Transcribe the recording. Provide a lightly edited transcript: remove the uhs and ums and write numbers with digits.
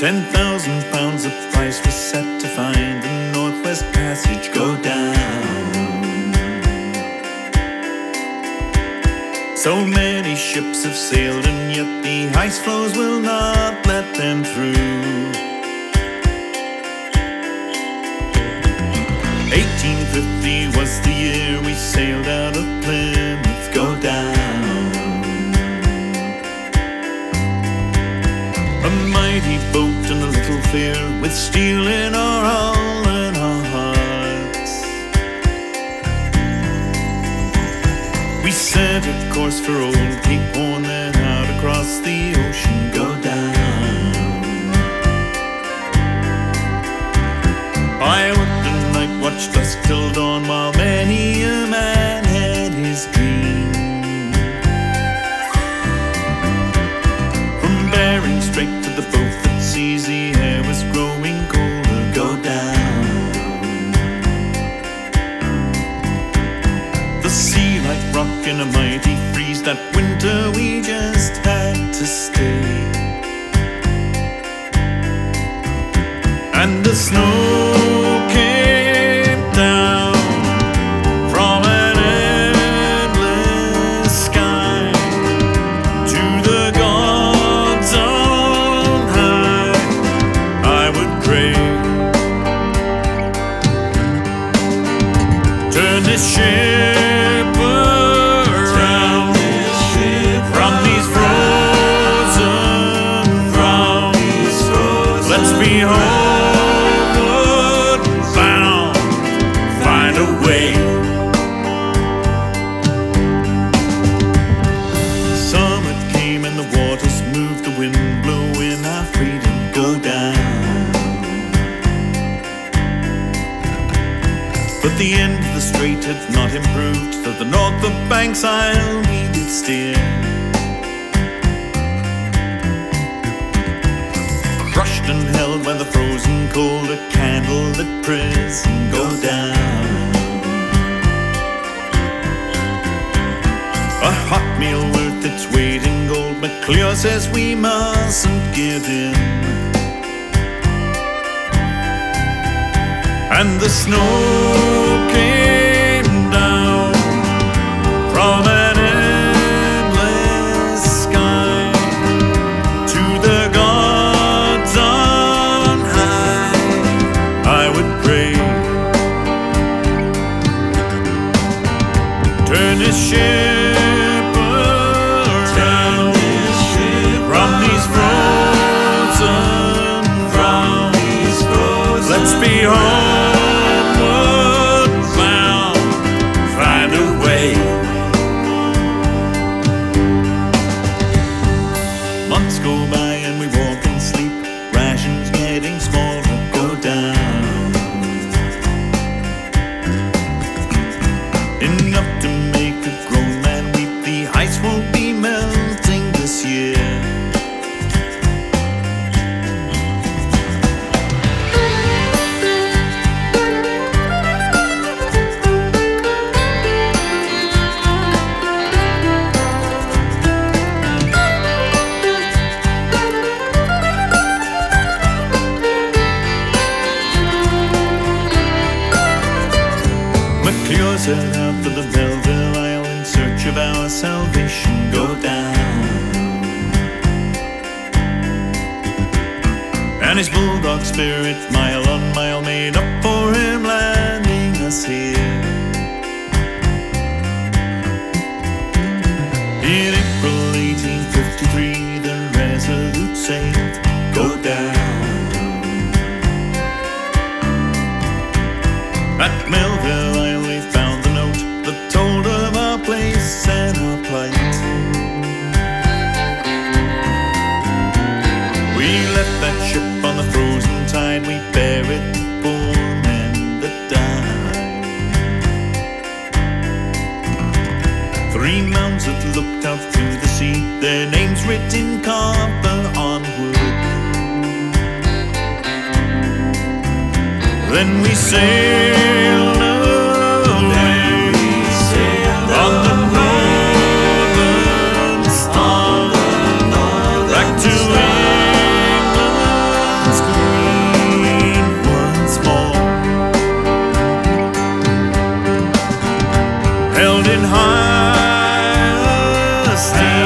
£10,000 the price was set to find the Northwest Passage go down. So many ships have sailed, and yet the ice floes will not let them through. 1850 was the year we sailed out of Plymouth, go down. A mighty boat and a little fear, with steel in our hull and our hearts. We set a course for old Cape Horn, then out across the ocean, go down. I worked the night watch dusk till dawn, while many a man had his dream. From Bering Strait to the Beaufort Seas, the air was growing colder, go down. The sea like rock in a mighty freeze, that winter we just had to stay. And the snow came down from an endless sky to the gods on high. I would pray, turn this ship around from these frozen grounds. Let's be homeward bound, find a way. Summer came and the waters moved, the wind blew in our freedom, go down. But the end of the strait had not improved, to the north of Banks Isle we did steer. Crushed and held by the frozen cold, a candlelit prison, go down. A hot meal worth its weight in gold, McClure says we mustn't give in. And the snow came down from an endless sky to the gods on high. I would pray, turn this ship around from these frozen grounds. Let's be homeward bound, find a way. Months go by and we walk and sleep, rations getting smaller, go down. Enough to make a grown man weep, the ice won't be melting this year. McClure set out for the Melville Isle in search of our salvation, go down. And his bulldog spirit, mile on mile, made up for him landing us here. In April 1853, the Resolute sailed, go down. At Melville Isle we found the note that told of our place and our plight. We left that ship on the frozen tide, we buried the poor men that died. 3 mounds that looked out through the sea, their names written in copper on wood. Then we sailed away on the northern star, back to England steel.